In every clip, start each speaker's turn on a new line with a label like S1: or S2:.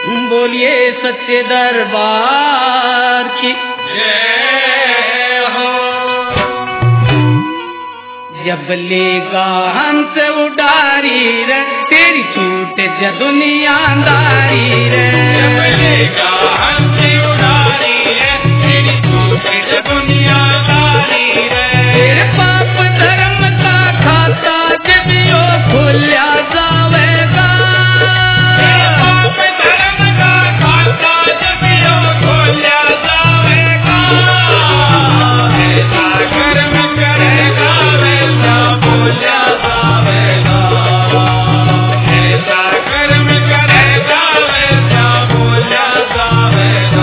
S1: बोलिए सच्चे दरबार की जय हो। जब लेगा हमसे उडारी रे तेरी छूट ज दुनियादारी रे। जब लेगा हमसे उडारी रे तेरी छूट ज दुनियादारी रे। तेरे पाप धर्म का खाता जब यो खुल्या जावेगा। तेरे पाप धर्म का खाता जब यो खुल्या जावेगा। ऐसा कर्म करेगा वैसा बोला जावेगा। ऐसा कर्म करेगा वैसा बोला जावेगा।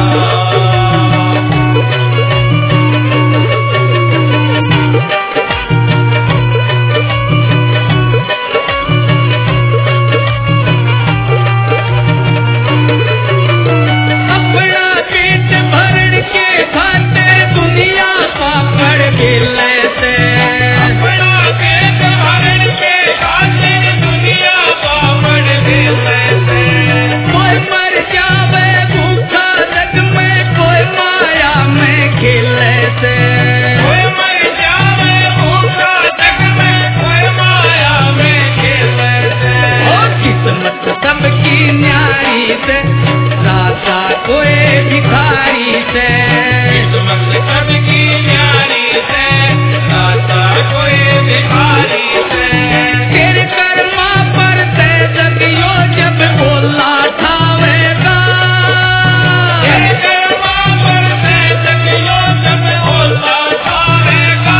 S1: अपना पेट भरण के खाते दुनिया पापड़ बेलने से। अपना पेट भरण के खाते दुनिया पापड़ बेलने से। कोई मर जावे भूखा जग में कोई माया में खेलने से। कोई मर जावे भूखा जग में कोई माया में खेलने से। और किस्मत सबकी न्यारी से रास्ता कोई भिखारी से। किस्मत सबकी न्यारी से रास्ता कोई भिखारी से। तेरे कर्मा पर से जगियो जब बोला ठावेगा। तेरे कर्मा पर से जगियो जब बोला ठावेगा।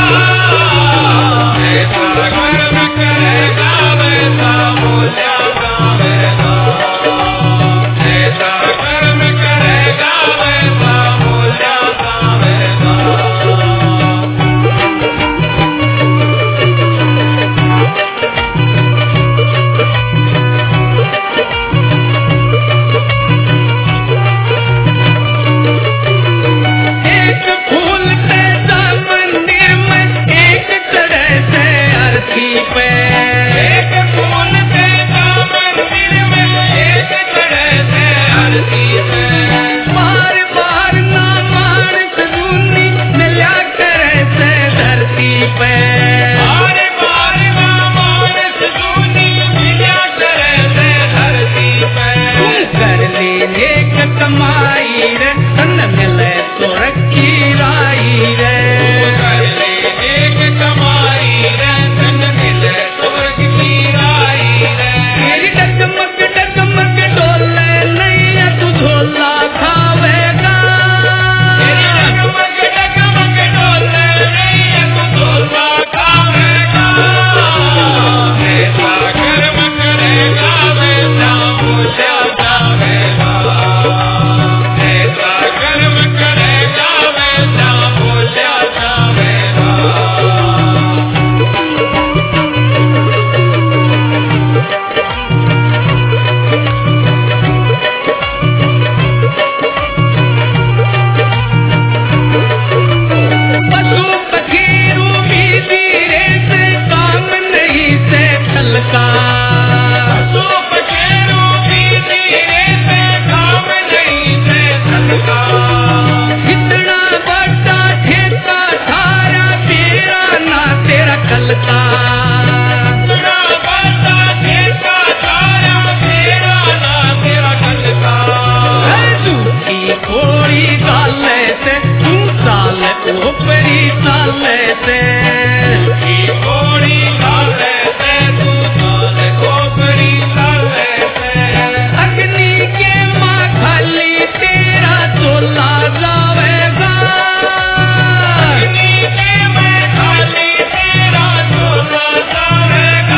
S1: ऐसा कर्म करेगा वैसा बोला जावेगा। ऐसा कर्म करेगा वैसा बोला जावेगा। एक फूल पैदा मंदिर में एक तरह से अर्थी पे। एक फूल पैदा मंदिर में एक तरह से अर्थी पे। बार बार ना मानस सुनी मिला करे से धरती पे। बार बार ना मानस सुनी मिला करे से धरती पे। कर ले नेक कमाई रे धन मिले तो रखी राई रे। कर ले नेक कमाई रे धन मिले तो रखी राई रे। तेरी डगमग डोले नहीं तू झोला खावेगा। तेरी डगमग डोले नहीं तू झोला खावेगा। ऐसा कर्म करेगा वैसा बोला जावेगा। ऐसा कर्म करेगा वैसा बोला जावेगा। पशु पखेरू भी धीरे से काम नहीं से छलका। पशु पखेरू भी धीरे से काम नहीं से छलका। इतना बड़ा ठेका ठारा तेरा ना तेरा कल का। इतना बड़ा ठेका ठारा तेरा ना तेरा कल का। झूठी थोड़ी गाले से तू साल ऊपरी साले से। झूठी थोड़ी गाले से तू साल ऊपरी साले से। अग्नि के माँ खाली तेरा चोला जावेगा। अग्नि के माँ खाली तेरा चोला जावेगा।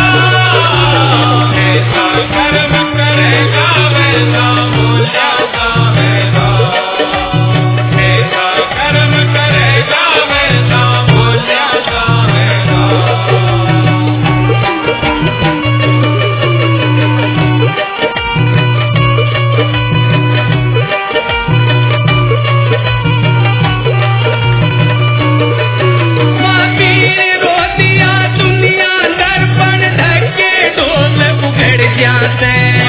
S1: ऐसा कर्म करेगा वैसा बोला जावेगा। ऐसा कर्म करेगा वैसा बोला जावेगा। महावीर रो दिया दुनिया दर्पण ढके ढोल उघड़ जाते।